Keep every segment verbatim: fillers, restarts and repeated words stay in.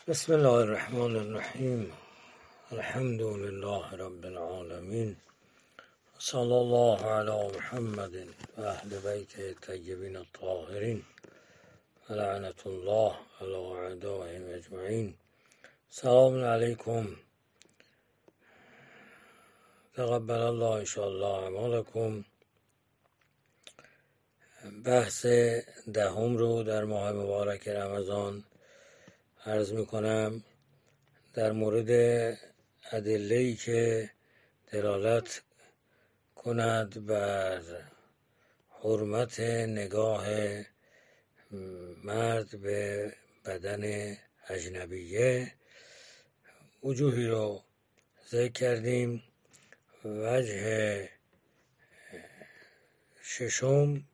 بسم الله الرحمن الرحیم. الحمد لله رب العالمین. صلی الله علی محمد و اهل بیت الطیبین الطاهرین و لعنت الله علی اعدائهم اجمعین. سلام علیکم. تقبل الله ان شاء الله اعمالکم. بحث دهم رو در ماه مبارک رمضان عرض می کنم در مورد ادله‌ای که دلالت کند بر حرمت نگاه مرد به بدن اجنبیه. وجوهی رو ذکر کردیم. وجه ششم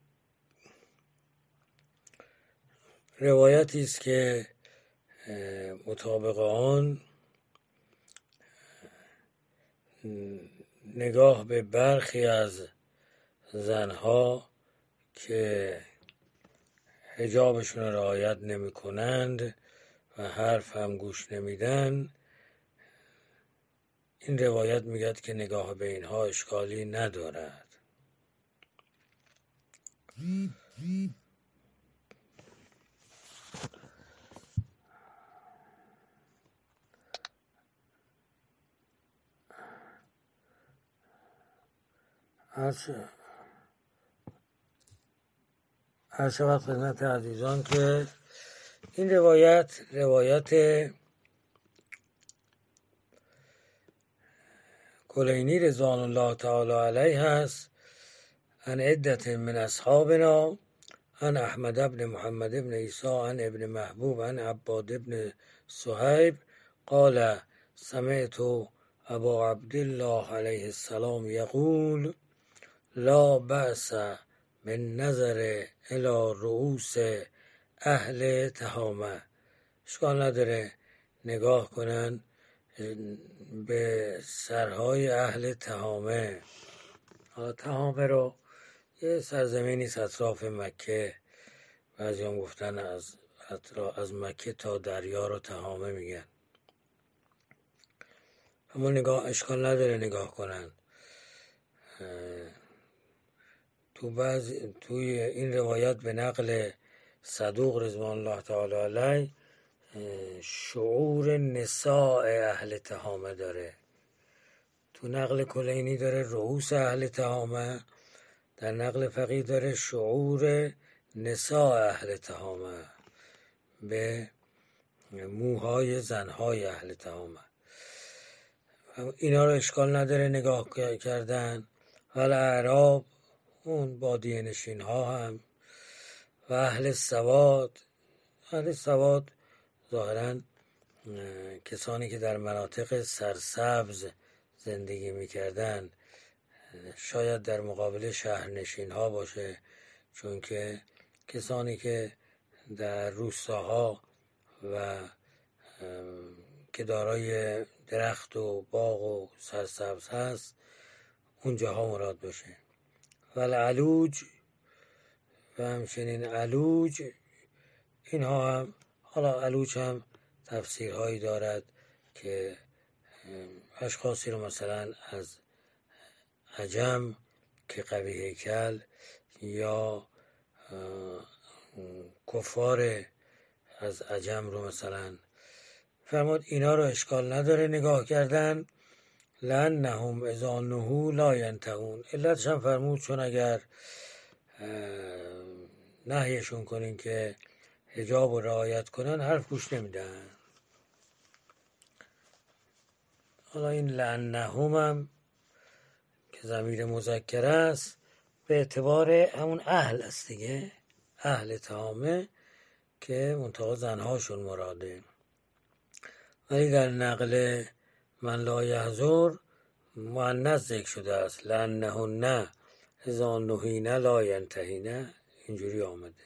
روایتی است که مطابق آن نگاه به برخی از زنها که حجابشون را رعایت نمی کنند و حرف هم گوش نمیدن، این روایت میگه که نگاه به اینها اشکالی ندارد. عرض شود خدمت عزیزان که این روایت روایت کلینی رضوان الله تعالی علیه است عن عدت من اصحابنا عن احمد بن محمد بن عیسی عن ابن محبوب عن عباد بن صهیب قال سمعت ابا عبدالله علیه السلام یقول لا بأس من نظر الى رؤوس اهل تهامه. اشکال نداره نگاه کنن به سرهای اهل تهامه. تهامه رو یه سرزمینی است اطراف مکه. بعضی هم گفتن از از مکه تا دریا رو تهامه میگن. اما نگاه اشکال نداره نگاه کنن. تو بعض توی این روایت به نقل صدوق رضوان الله تعالی علیه شعور نساء اهل تهامه داره. تو نقل کلینی داره رؤوس اهل تهامه، در نقل فقیه داره شعور نساء اهل تهامه، به موهای زنهای اهل تهامه. اینا رو اشکال نداره نگاه کردن. ولی اعراب، اون بادیه نشین ها هم، و اهل سواد. اهل سواد ظاهراً کسانی که در مناطق سرسبز زندگی میکردن، شاید در مقابل شهرنشین ها باشه، چون که کسانی که در روستاها و که دارای درخت و باغ و سرسبز هست اونجاها مراد باشه. ولی علوج و همچنین علوج، اینها هم، حالا علوج هم تفسیرهایی دارد که اشخاصی رو مثلا از عجم که قوی هیکل یا کفار از عجم رو مثلا فرمود اینا رو اشکال نداره نگاه کردن. لأنهم اذا نهوا لا ينتهون. علتش هم فرمود چون اگر نهیشون کنین که حجاب رو رعایت کنن حرف گوش نمیدن. حالا این لأنهم هم که ضمیر مذکر است به اعتبار همون اهل است دیگه، اهل تهامه که منتها زنهاشون مراده. ولی در نقل من لا یحضر مؤنث ذکر شده است. لأنهن اذا نهین لا ینتهین، اینجوری آمده.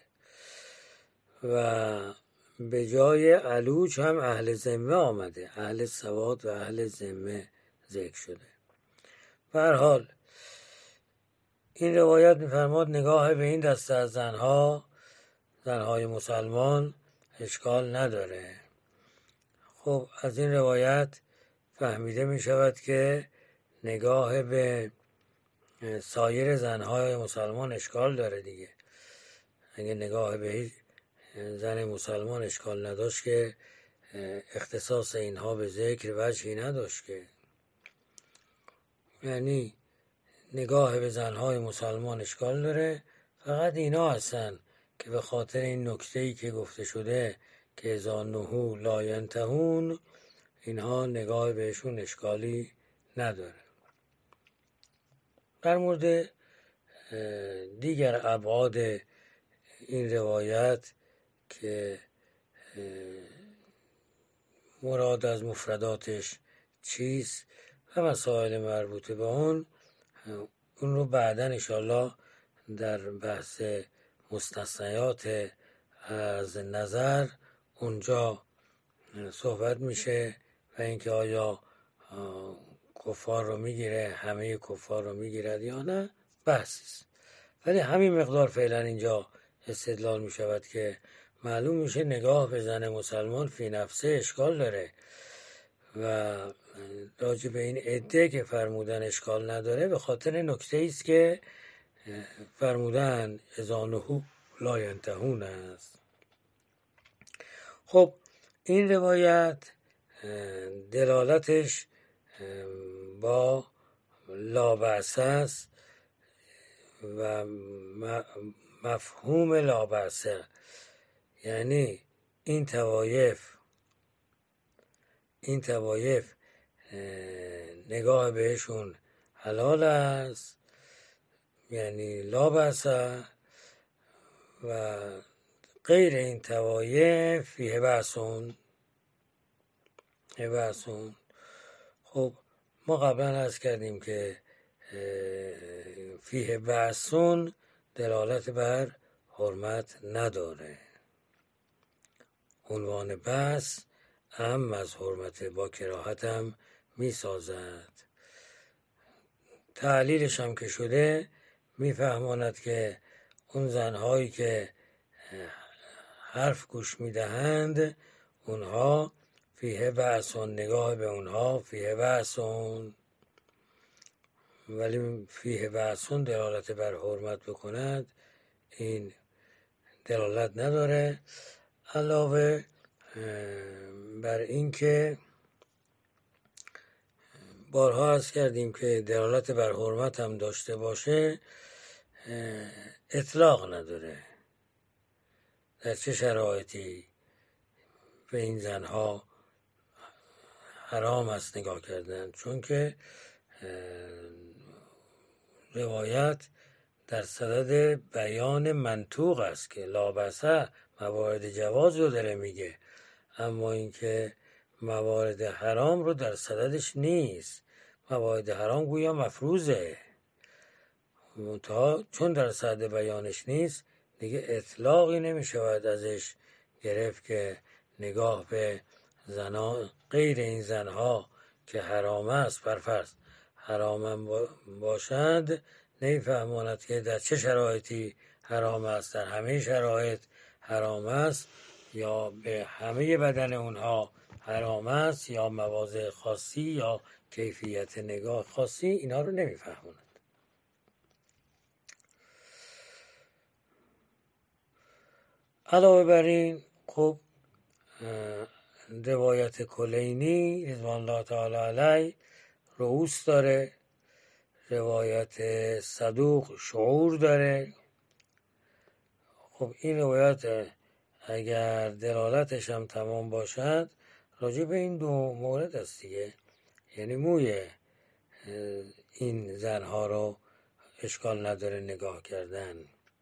و به جای علوج هم اهل ذمه آمده، اهل سواد و اهل ذمه ذکر شده. به هر حال این روایت می‌فرماد نگاه به این دسته از زنها، زنهای مسلمان، اشکال نداره. خب از این روایت فهمیده می شود که نگاه به سایر زنهای مسلمان اشکال داره دیگه. اگه نگاه به زن مسلمان اشکال نداشت که اختصاص اینها به ذکر وجهی نداشت که. یعنی نگاه به زنهای مسلمان اشکال داره، فقط اینا هستن که به خاطر این نکته‌ای که گفته شده که اذا نهوا لا ینتهون، اینها نگاه بهشون اشکالی نداره. در مورد دیگر ابعاد این روایت که مراد از مفرداتش چیست و مسائل مربوطه به اون اون رو بعداً انشاءالله در بحث مستثنیات از نظر اونجا صحبت میشه و اینکه آیا کفار رو میگیره، همه کفار رو میگیرد یا نه، بحثیست. ولی همین مقدار فعلا اینجا استدلال میشود که معلوم میشه نگاه به زن مسلمان فی نفسه اشکال داره و راجع به این عده که فرمودن اشکال نداره به خاطر نکته ایست که فرمودن اذا نهوا لا ینتهون است. خب این روایت دلالتش با لا بأس است و مفهوم لا بأس، یعنی این طوایف این طوایف نگاه بهشون حلال است، یعنی لا بأس، و غیر این طوایف فیه بأسون بأسون. خب ما قبلا عرض کردیم که فیه بأسون دلالت بر حرمت نداره. عنوان بأس اهم از حرمت، با کراهت هم می سازد. تعلیلش هم که شده می فهماند که اون زنهایی که حرف گوش می دهند اونها فیه بأسون، نگاه به اونها فیه بأسون، ولی فیه بأسون دلالت بر حرمت بکند این دلالت نداره. علاوه بر این که بارها عرض کردیم که دلالت بر حرمت هم داشته باشه اطلاق نداره. در چه شرایطی به این زنها حرام است نگاه کردن؟ چون که روایت در صدد بیان منطوق است که لا بأس موارد جواز رو داره میگه، اما اینکه موارد حرام رو در صددش نیست. موارد حرام گویا مفروضه، چون در صدد بیانش نیست دیگه اطلاقی نمیشود ازش گرفت که نگاه به زنها غیر این زنها که حرام است برفرض حرام باشد نمیفهماند که در چه شرایطی حرام است. در همه شرایط حرام است یا به همه بدن اونها حرام است یا مواضع خاصی یا کیفیت نگاه خاصی، اینا رو نمیفهماند. علاوه بر این خب روایت کلینی رضوان الله تعالی علیه رؤوس داره، روایت صدوق شعور داره. خب این روایت اگر دلالتش هم تمام باشد راجع به این دو مورد است دیگه، یعنی موی این زنها رو اشکال نداره نگاه کردن،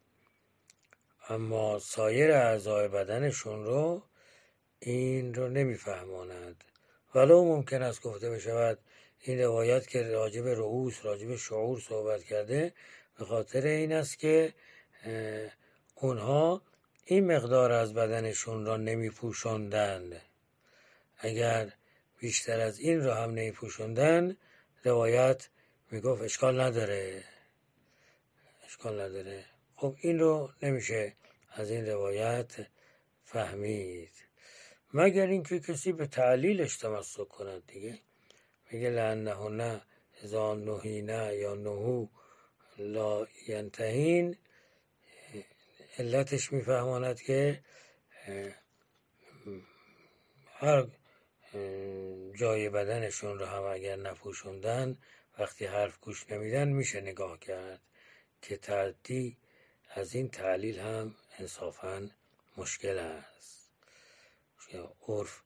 اما سایر اعضای بدنشون رو این رو نمیفهماند. ولو ممکن است گفته بشود این روایت که راجع به رؤوس راجع به شعور صحبت کرده به خاطر این است که اونها این مقدار از بدنشون را نمی پوشندن. اگر بیشتر از این را هم نمی پوشندن روایت می گفت اشکال نداره اشکال نداره. خب این رو نمیشه از این روایت فهمید. مگر اینکه کسی به تعلیلش تمسک کند دیگه. میگه لأنهن اذا نهینا یا نهو لا ینتهین، علتش میفهماند که هر جای بدنشون رو هم اگر نپوشوندن وقتی حرف گوش نمیدن میشه نگاه کرد که تعدی از این تعلیل هم انصافاً مشکل است. عرف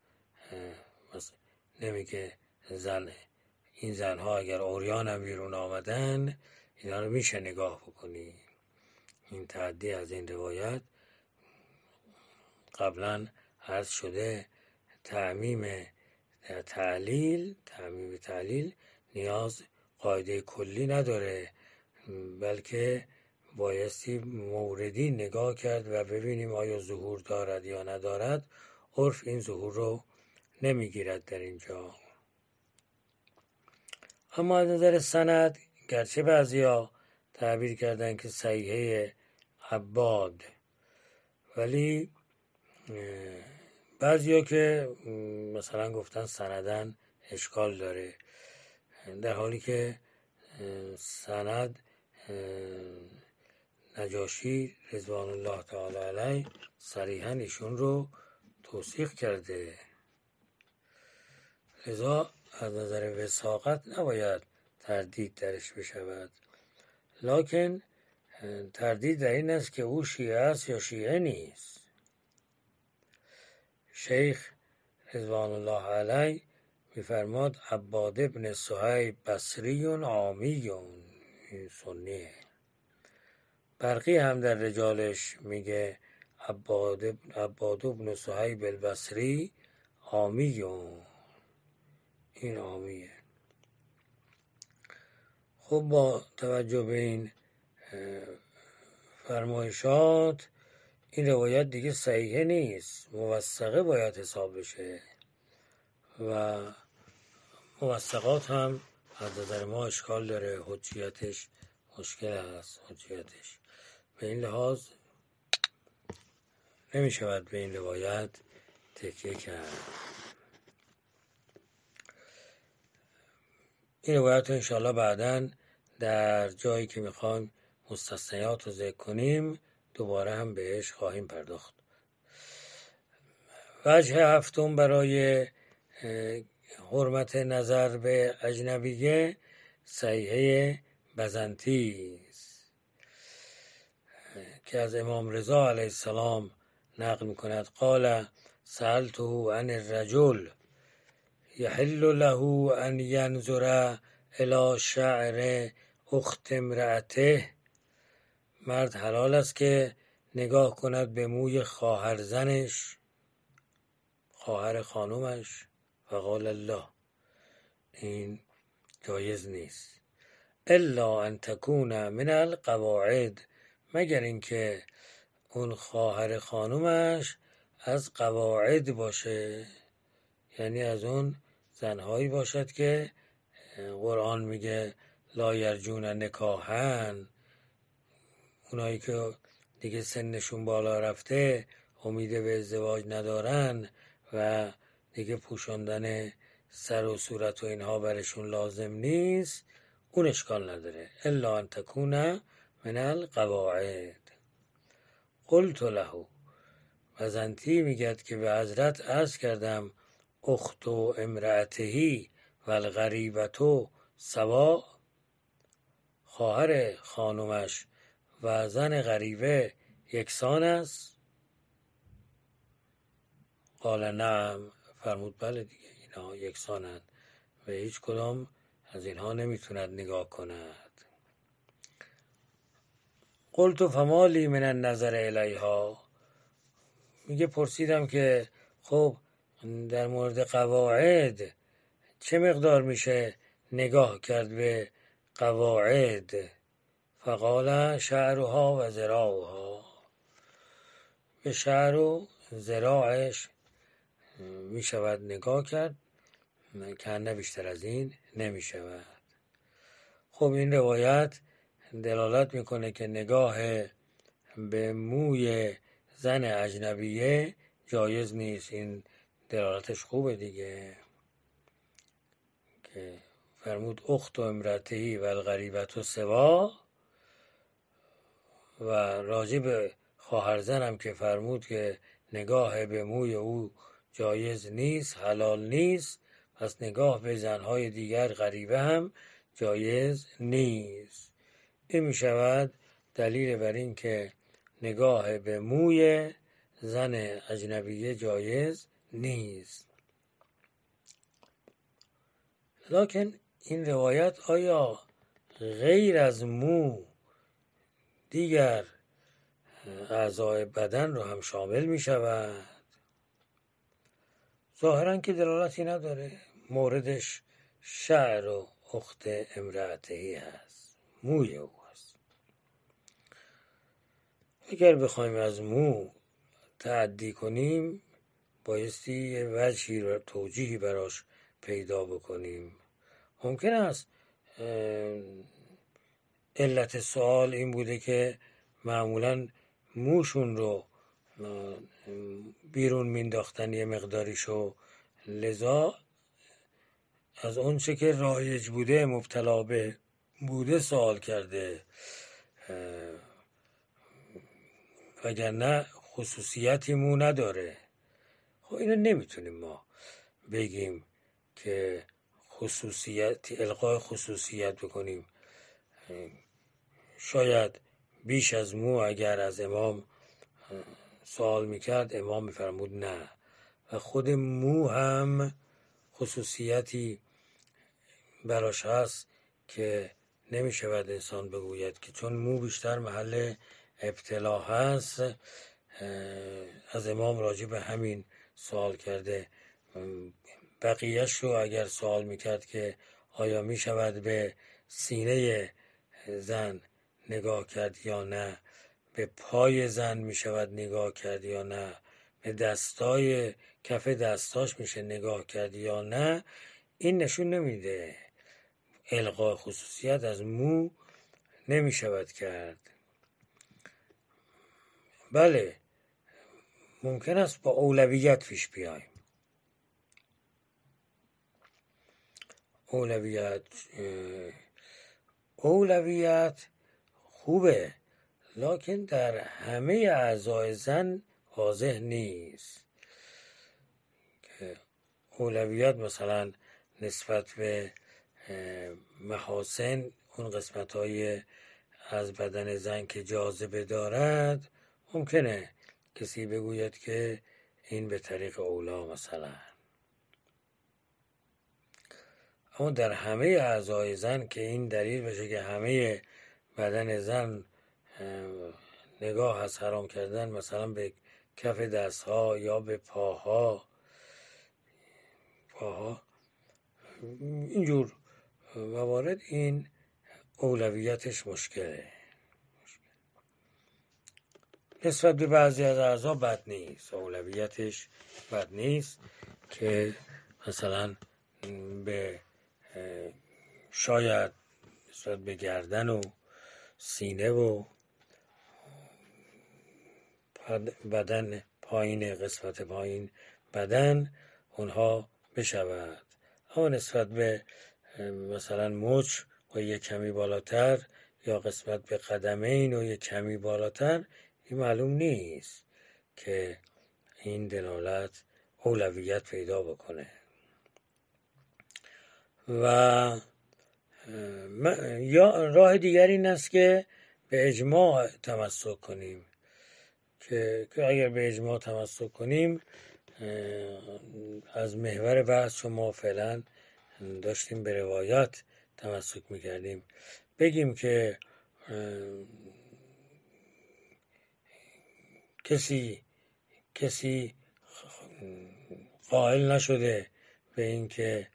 نمیگه زن این زنها اگر عریان هم بیرون آمدن اینا رو میشه نگاه بکنی. این تعدی از این روایت قبلا عرض شده تعمیم تعلیل تعمیم تعلیل نیاز قاعده کلی نداره، بلکه بایستی موردی نگاه کرد و ببینیم آیا ظهور دارد یا ندارد. عرف این ظهور رو نمیگیرد در اینجا. اما از نظر سند گرچه بعضیا تعبیر کردن که صحیحه عباد، ولی بعضیا که مثلا گفتن سندن اشکال داره، در حالی که سند نجاشی رضوان الله تعالی علیه صریحاً ایشون رو توثیق کرده. لذا از نظر وثاقت نباید تردید درش بشود، لکن تردید در این است که او شیعه است یا شیعه نیست. شیخ رضوان الله علیه میفرماد عباد ابن صهیب بصری عامی سنیه. برقی هم در رجالش میگه عباد عباد ابن صهیب البصری عامی، این عامیه. خب با توجه به این فرمایشات این روایت دیگه صحیحه نیست، موثقه باید حساب بشه و موثقات هم از نظر ما اشکال داره، حجیتش مشکل است. حجیتش به این لحاظ نمی شود به این روایت تکیه کرد. این روایت رو انشاءالله بعداً در جایی که میخوایم مستثنیات رو ذکر کنیم دوباره هم بهش خواهیم پرداخت. وجه هفتم برای حرمت نظر به اجنبیه صحیحه بزنطی است که از امام رضا علیه السلام نقل میکند قال سألته عن الرجل یحل له ان ینظر الی شعر اخت امرأته، مرد حلال است که نگاه کند به موی خواهر زنش، خواهر خانومش. فقال الله، این جایز نیست. الا ان تکون من القواعد، مگر اینکه اون خواهر خانومش از قواعد باشه، یعنی از اون زنهایی باشد که قرآن میگه لا یرجون نکاحن، اونایی که دیگه سنشون بالا رفته امید به ازدواج ندارن و دیگه پوشاندن سر و صورت و اینها برشون لازم نیست، اون اشکال نداره. الا ان تکون من القواعد. قلت له، بزنطی میگد که به حضرت عرض کردم اخت و امرأتهی و الغریبتو سوا، خواهر خانومش و زن غریبه یکسان است؟ قال نعم، فرمود بله دیگه اینها یکسانند و هیچ کدام از اینها نمیتوند نگاه کند. قلت فمالی من النظر الیها، میگه پرسیدم که خب در مورد قواعد چه مقدار میشه نگاه کرد به قواعد؟ فقال شعرها و ذراعها، به شعر و ذراعش میشود نگاه کرد، که نه بیشتر از این نمیشود. خب این روایت دلالت میکنه که نگاه به موی زن اجنبیه جایز نیست. این دلالتش خوبه دیگه، که فرمود اخت و امرتهی و الغریبت و سوا، و راجع به خواهر زنم که فرمود که نگاه به موی او جایز نیست، حلال نیست، پس نگاه به زنهای دیگر غریبه هم جایز نیست. این می شود دلیل بر این که نگاه به موی زن اجنبیه جایز نیست. لکن این روایت آیا غیر از مو دیگر اعضای بدن رو هم شامل می شود؟ ظاهرا که دلالتی نداره، موردش شعر و اخت امرأتهی هست، موی او هست. اگر بخوایم از مو تعدی کنیم بایستی یه وجهی رو توجیهی براش پیدا بکنیم. ممکن است علت سوال این بوده که معمولاً موشون رو بیرون مینداختن یه مقداریشو، لذا از اون چه که رایج بوده مبتلا به بوده سوال کرده، وگرنه خصوصیتی مو نداره. خب اینو نمیتونیم ما بگیم که خصوصیت القای خصوصیت بکنیم. شاید بیش از مو اگر از امام سوال میکرد امام میفرمود نه، و خود مو هم خصوصیتی براش هست که نمیشود انسان بگوید که چون مو بیشتر محل ابتلا هست از امام راجع به همین سوال کرده. بقیهش رو اگر سوال میکرد که آیا میشود به سینه زن نگاه کرد یا نه، به پای زن میشود نگاه کرد یا نه، به دستای کف دستاش میشه نگاه کرد یا نه، این نشون نمیده. القای خصوصیت از مو نمیشود کرد. بله ممکن است با اولویت پیش بیایم. اولویت اولویت خوبه، لکن در همه اعضای زن واضح نیست که اولویت مثلا نسبت به محاسن، اون قسمت های از بدن زن که جاذبه دارد، ممکنه کسی بگوید که این به طریق اولا مثلا، اما در همه اعضای زن که این دلیل بشه که همه بدن زن نگاه از حرام کردن مثلا به کف دست ها یا به پاها پاها اینجور موارد، این اولویتش مشکله. نسبت به بعضی از اعضا بد نیست، اولویتش بد نیست که مثلا به شاید نسبت به گردن و سینه و بدن پایین، قسمت پایین بدن اونها بشود، اما نسبت به مثلا مچ و یک کمی بالاتر یا قسمت به قدمین و یک کمی بالاتر این معلوم نیست که این دلالت اولویت پیدا بکنه. و یا راه دیگری این است که به اجماع تمسک کنیم، که اگر به اجماع تمسک کنیم از محور بحث شما فعلا داشتیم به روایت تمسک میکردیم، بگیم که کسی کسی قائل نشده به این که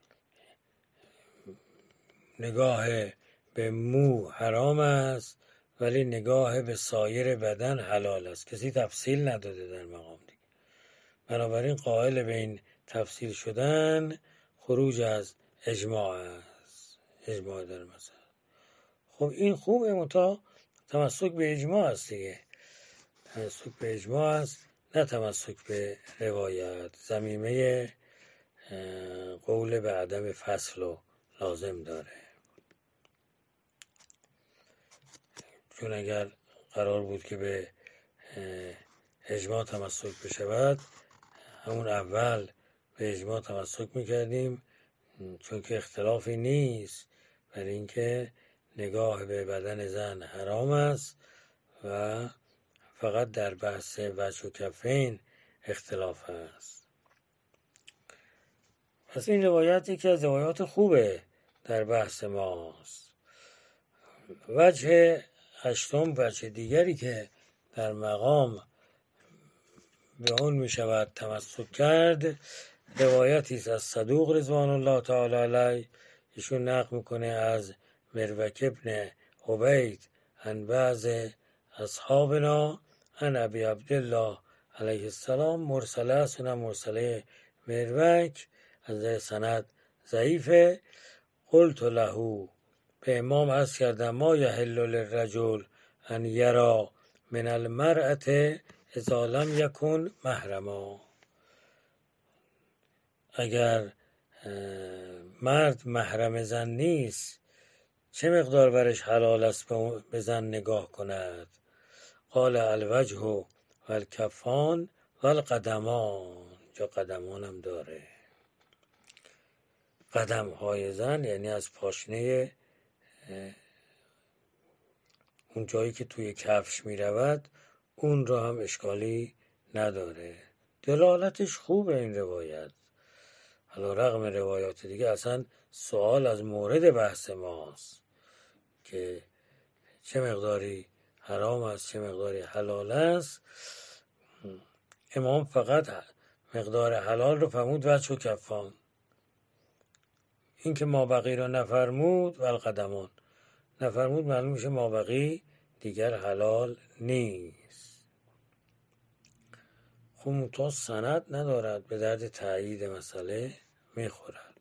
نگاه به مو حرام است ولی نگاه به سایر بدن حلال است، کسی تفصیل نداده در مقام دیگه. بنابراین قائل به این تفصیل شدن خروج از اجماع است، اجماع در مثلا. خب این خوبه، متا تمسک به اجماع است دیگه، تمسک به اجماع است، نه تمسک به روایت. ضمیمه قول به عدم فصل رو لازم داره، چون اگر قرار بود که به اجماع تمسک بشود همون اول به اجماع تمسک میکردیم، چون که اختلافی نیست برای اینکه نگاه به بدن زن حرام است و فقط در بحث وجه و کفین اختلاف است. پس این روایت یکی از روایات خوبه در بحث ماست. وجه هشتم، وجه دیگری که در مقام به اون می شود تمسک کرد، روایتی است از صدوق رضوان الله تعالی علیه. ایشون نقل میکنه از مروک ابن عبید عن بعض اصحابنا عن ابی عبدالله علیه السلام مرسله است. نه مرسله مروک از سند ضعیفه. قلت له، به امام عرض کردم، ما یحل للرجل ان یرا من المرأة اذا لم یکن محرما. اگر مرد محرم زن نیست چه مقدار برش حلال است به زن نگاه کند؟ قال الوجه و الکفان و القدمان. جا قدمان هم داره. قدم های زن یعنی از پاشنه اون جایی که توی کفش می رود، اون را هم اشکالی نداره. دلالتش خوبه این روایت. حالا رغم روایات دیگه اصلا سوال از مورد بحث ماست که چه مقداری حرام است چه مقداری حلال است. امام فقط مقدار حلال رو فرمود وجه و کفان. این که مابقی رو نفرمود و القدمان نفرمود، معلوم میشه مابقی دیگر حلال نیست. خب تا سند ندارد، به درد تایید مسئله میخورد.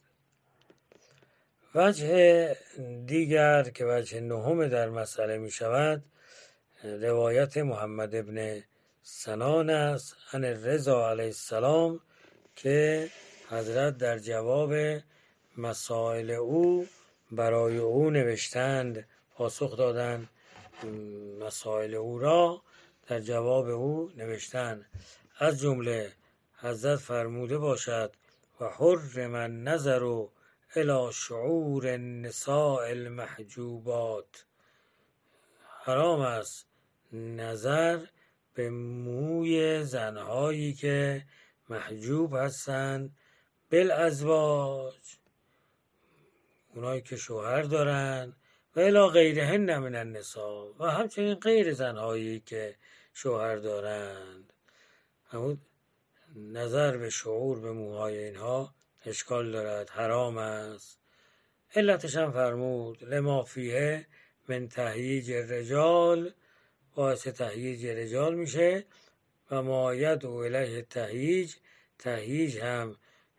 وجه دیگر که وجه نهم در مسئله میشود، روایت محمد ابن سنان است عن رضا علیه السلام که حضرت در جواب مسائل او برای او نوشتند، پاسخ دادند مسائل او را در جواب او نوشتند. از جمله حضرت فرموده باشد و حرم النظر الی شعور النساء المحجوبات. حرام است نظر به موی زنهایی که محجوب هستند، بالازواج، اونایی که شوهر دارن، و الی غیرهن من النساء، و همچنین غیر زنهایی که شوهر دارند. همون نظر به شعور به موهای اینها اشکال دارد، حرام است. علتش هم فرمود لما فیه من تهییج الرجال، باعث تهییج رجال میشه و ما یدعو الیه تهییج، تهییج هم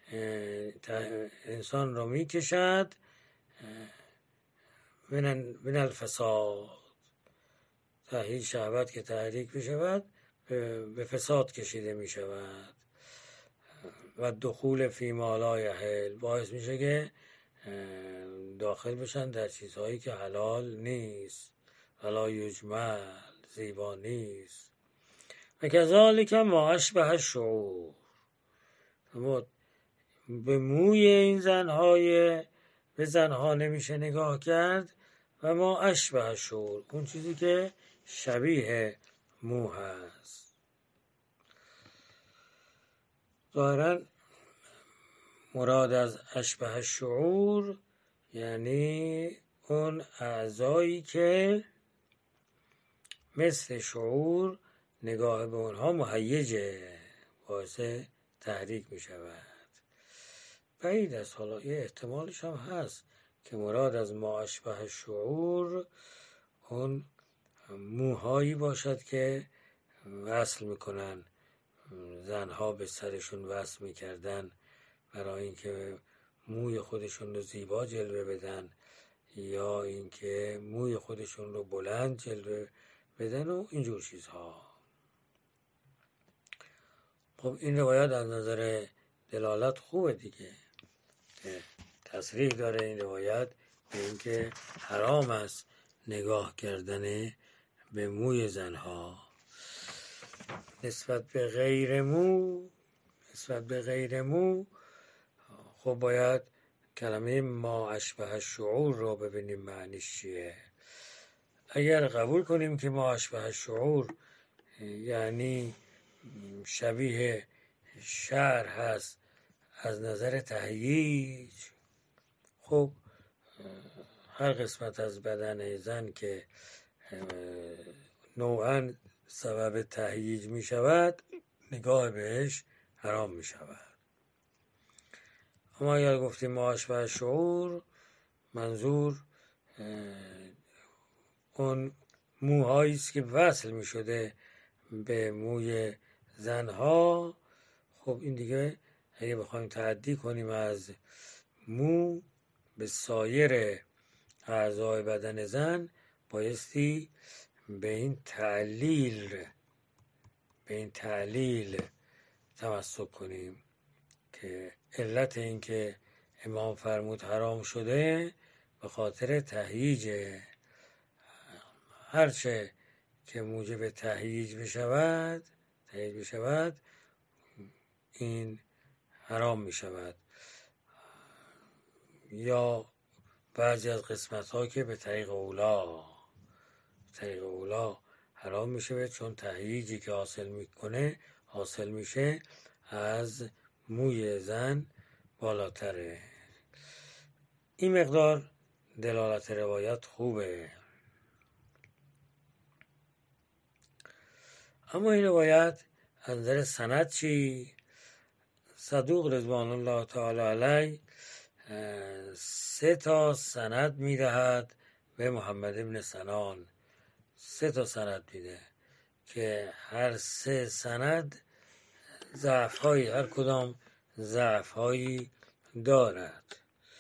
انسان رو میکشد من الفساد. تهییج شهوت که تحریک بشود به فساد کشیده میشود. و دخول فی ما لا یحل، باعث میشه که داخل بشن در چیزهایی که حلال نیست. ولا یجمل، زیبا نیست. و کذالک ما اشبه الشعور، به موی این زنهای به زنها نمیشه نگاه کرد. و ما اشبه الشعور، اون چیزی که شبیه مو هست. ظاهراً مراد از اشبه الشعور یعنی اون اعضایی که مثل شعور نگاه به اونها مهیجه، باعث تحریک می شود. بعید است، حالا یه احتمالش هم هست که مراد از ما اشبه الشعور اون موهایی باشد که وصل میکنن، زنها به سرشون وصل میکردن برای اینکه موی خودشون رو زیبا جلوه بدن، یا اینکه موی خودشون رو بلند جلوه بدن و اینجور چیزها. خب این روایت از نظر دلالت خوبه دیگه، که تصریح داره این روایت به اینکه حرام است نگاه کردن به موی زنها. نسبت به غیر مو نسبت به غیر مو خب باید کلمه ما اشبه الشعور رو ببینیم معنیش چیه. اگر قبول کنیم که ما اشبه الشعور یعنی شبیه شعر هست از نظر تهییج، خب هر قسمت از بدن زن که نوعاً سبب تهییج می شود نگاه بهش حرام می شود. اما اگر گفتیم ما اشبه الشعور، منظور اون موهایی است که وصل می شده به موی زنها. خب این دیگه اگه بخوایم تعدی کنیم از مو به سایر اعضای بدن زن، بایستی به این تعلیل به این تعلیل تمسک کنیم که علت این که امام فرمود حرام شده به خاطر تهییج. هرچه که موجب تهییج بشود تهییج بشود این حرام می شود. یا بعضی از قسمت ها که به طریق اولا طریق اولا حرام می شود، چون تهییجی که حاصل می کنه حاصل میشه از موی زن بالاتره. این مقدار دلالت روایت خوبه. اما این روایت از نظر سند چی؟ صدوق رضوان الله تعالی علیه سه تا سند میدهد به محمد ابن سنان. سه تا سند میده که هر سه سند ضعف هایی هر کدام ضعف هایی دارد.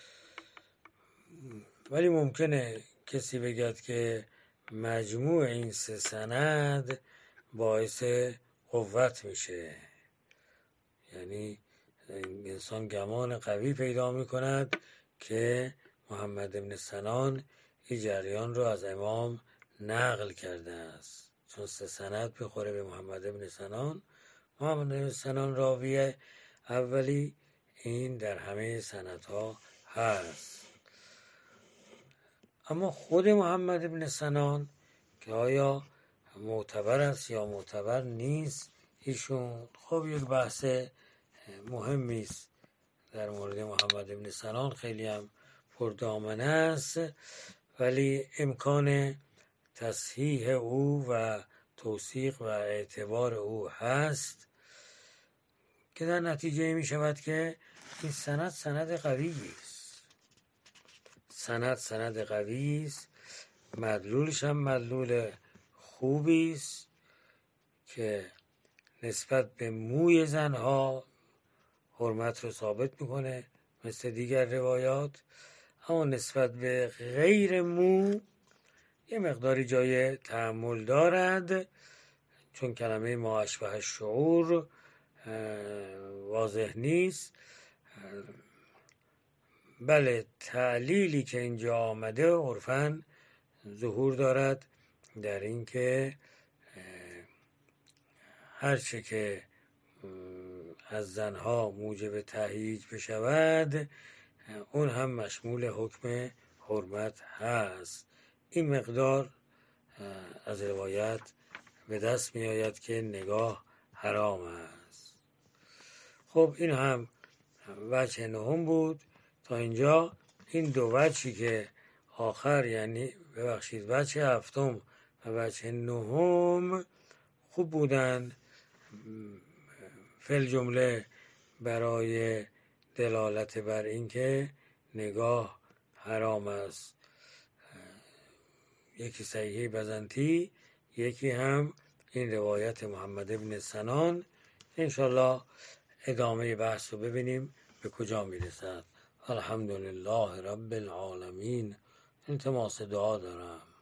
ولی ممکنه کسی بگد که مجموع این سه سند باعث قوت میشه، یعنی انسان گمان قوی پیدا میکند که محمد ابن سنان این جریان رو از امام نقل کرده است، چون سه سند بخوره به محمد ابن سنان. محمد ابن سنان راوی اولی، این در همه سندها هست. اما خود محمد ابن سنان که آیا معتبر است یا معتبر نیست، ایشون خب یک بحث مهمی است در مورد محمد ابن سنان، خیلی هم پردامنه است، ولی امکان تصحیح او و توثیق و اعتبار او هست که در نتیجه می شود که این سند سند قوی است. سند سند قوی است، مدلولش هم مدلول خوبی است که نسبت به موی زنها حرمت رو ثابت میکنه مثل دیگر روایات، اما نسبت به غیر مو یه مقداری جای تأمل دارد، چون کلمه ما اشبه الشعور واضح نیست. بله، تعلیلی که اینجا آمده عرفاً ظهور دارد در این که هرچه که از زنها موجب تهییج بشود اون هم مشمول حکم حرمت هست. این مقدار از روایت به دست می آید که نگاه حرام است. خب این هم وجه نهم بود. تا اینجا این دو وجهی که آخر، یعنی ببخشید وجه هفتم و وجه نهم خوب بودن فی الجمله برای دلالت بر اینکه نگاه حرام است. یکی صحیح بزنطی، یکی هم این روایت محمد ابن سنان. انشالله ادامه بحث رو ببینیم به کجا میرسد. الحمدلله رب العالمین. التماس دعا دارم.